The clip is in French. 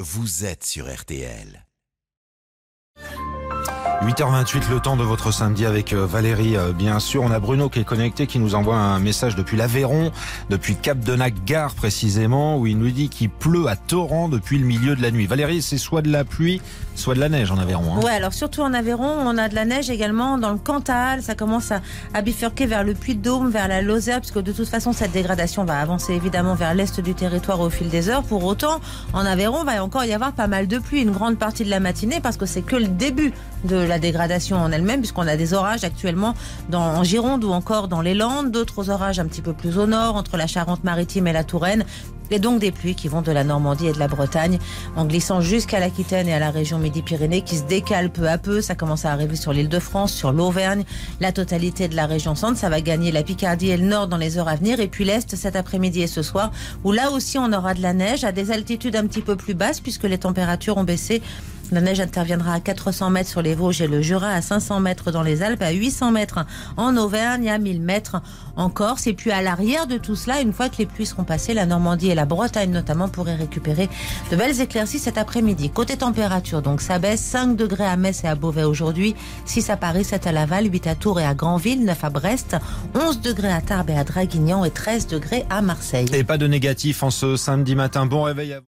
vous êtes sur RTL. 8h28, le temps de votre samedi avec Valérie, bien sûr. On a Bruno qui est connecté, qui nous envoie un message depuis l'Aveyron, depuis Cap-de-Nac-Gare précisément, où il nous dit qu'il pleut à torrent depuis le milieu de la nuit. Valérie, c'est soit de la pluie, soit de la neige en Aveyron. Ouais, alors surtout en Aveyron, on a de la neige également dans le Cantal. Ça commence à bifurquer vers le Puy-de-Dôme, vers la Lozère, puisque de toute façon, cette dégradation va avancer évidemment vers l'est du territoire au fil des heures. Pour autant, en Aveyron, va encore y avoir pas mal de pluie une grande partie de la matinée, parce que c'est que le début de la dégradation en elle-même, puisqu'on a des orages actuellement en Gironde ou encore dans les Landes, d'autres orages un petit peu plus au nord, entre la Charente-Maritime et la Touraine, et donc des pluies qui vont de la Normandie et de la Bretagne, en glissant jusqu'à l'Aquitaine et à la région Midi-Pyrénées, qui se décalent peu à peu. Ça commence à arriver sur l'Île-de-France, sur l'Auvergne, la totalité de la région centre. Ça va gagner la Picardie et le nord dans les heures à venir, et puis l'est cet après-midi et ce soir, où là aussi on aura de la neige à des altitudes un petit peu plus basses, puisque les températures ont baissé. La neige interviendra à 400 mètres sur les Vosges et le Jura, à 500 mètres dans les Alpes, à 800 mètres en Auvergne, à 1000 mètres en Corse. Et puis à l'arrière de tout cela, une fois que les pluies seront passées, la Normandie et la Bretagne notamment pourraient récupérer de belles éclaircies cet après-midi. Côté température, donc ça baisse, 5 degrés à Metz et à Beauvais aujourd'hui, 6 à Paris, 7 à Laval, 8 à Tours et à Granville, 9 à Brest, 11 degrés à Tarbes et à Draguignan et 13 degrés à Marseille. Et pas de négatif en ce samedi matin. Bon réveil à vous.